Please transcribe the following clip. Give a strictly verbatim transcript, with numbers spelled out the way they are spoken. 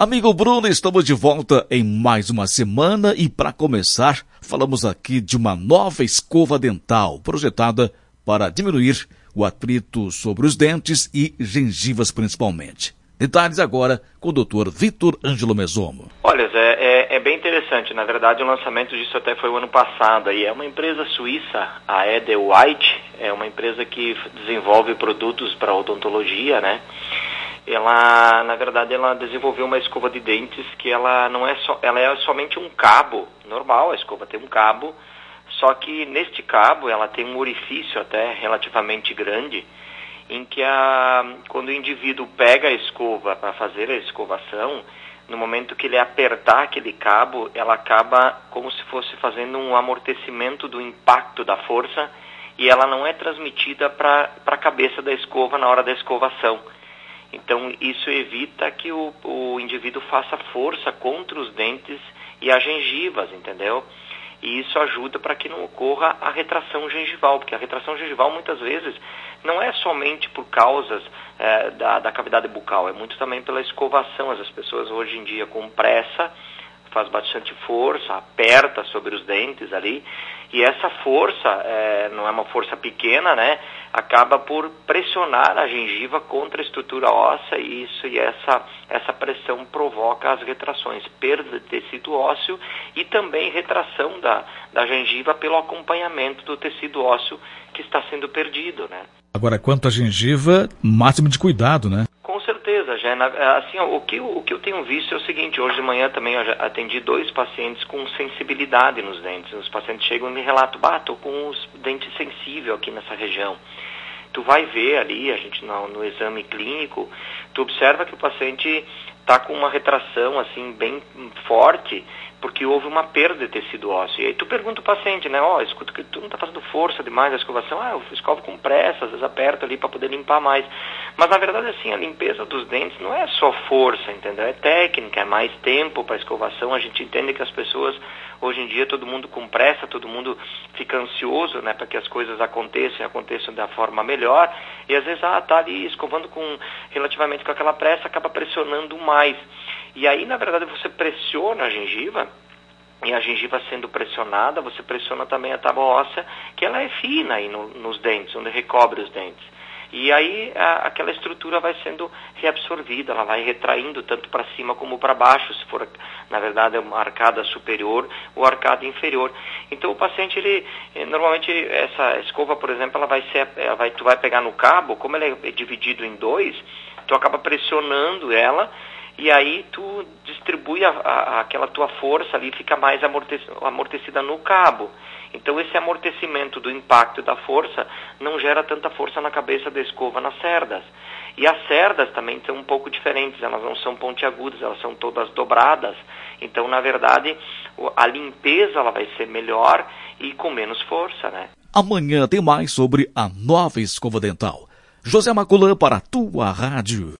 Amigo Bruno, estamos de volta em mais uma semana e para começar, falamos aqui de uma nova escova dental projetada para diminuir o atrito sobre os dentes e gengivas principalmente. Detalhes agora com o doutor Vitor Ângelo Mesomo. Olha, Zé, é, é bem interessante. Na verdade, o lançamento disso até foi o ano passado. E é uma empresa suíça, a Edelweiss, é uma empresa que desenvolve produtos para odontologia, né? Ela, na verdade, ela desenvolveu uma escova de dentes que ela não é só, ela é somente um cabo normal. A escova tem um cabo, só que neste cabo ela tem um orifício até relativamente grande, em que a, quando o indivíduo pega a escova para fazer a escovação, no momento que ele apertar aquele cabo, ela acaba como se fosse fazendo um amortecimento do impacto da força e ela não é transmitida para a cabeça da escova na hora da escovação. Então, isso evita que o, o indivíduo faça força contra os dentes e as gengivas, entendeu? E isso ajuda para que não ocorra a retração gengival, porque a retração gengival, muitas vezes, não é somente por causas é, da, da cavidade bucal, é muito também pela escovação. As pessoas, hoje em dia, com pressa, faz bastante força, aperta sobre os dentes ali, e essa força, é, não é uma força pequena, né, acaba por pressionar a gengiva contra a estrutura óssea, e isso e essa, essa pressão provoca as retrações, perda de tecido ósseo e também retração da, da gengiva pelo acompanhamento do tecido ósseo que está sendo perdido, né. Agora, quanto à gengiva, máximo de cuidado, né? Com certeza, já assim, o que, o que eu tenho visto é o seguinte: hoje de manhã também eu já atendi dois pacientes com sensibilidade nos dentes. Os pacientes chegam e me relatam, bah, tô com os dentes sensíveis aqui nessa região. Tu vai ver ali, a gente no, no exame clínico, tu observa que o paciente está com uma retração assim bem forte, porque houve uma perda de tecido ósseo. E aí tu pergunta o paciente, né, ó, oh, escuta que tu não está fazendo força demais a escovação. Ah, eu escovo com pressa, às vezes aperto ali para poder limpar mais. Mas na verdade, assim, a limpeza dos dentes não é só força, entendeu? É técnica, é mais tempo para a escovação. A gente entende que as pessoas, hoje em dia, todo mundo com pressa, todo mundo fica ansioso, né, para que as coisas aconteçam e aconteçam da forma melhor. E às vezes, ah, tá ali escovando com, relativamente com aquela pressa, acaba pressionando mais. E aí, na verdade, você pressiona a gengiva, e a gengiva sendo pressionada, você pressiona também a tábua óssea, que ela é fina aí no, nos dentes, onde recobre os dentes. E aí a, aquela estrutura vai sendo reabsorvida, ela vai retraindo tanto para cima como para baixo, se for, na verdade, uma arcada superior ou arcada inferior. Então o paciente, ele, normalmente essa escova, por exemplo, ela vai ser, ela vai, tu vai pegar no cabo, como ele é dividido em dois, tu acaba pressionando ela, e aí tu distribui a, a, aquela tua força ali, fica mais amortec, amortecida no cabo. Então esse amortecimento do impacto da força não gera tanta força na cabeça da escova nas cerdas. E as cerdas também são um pouco diferentes, elas não são pontiagudas, elas são todas dobradas. Então, na verdade, a limpeza ela vai ser melhor e com menos força, né? Amanhã tem mais sobre a nova escova dental. José Maculã para a tua rádio.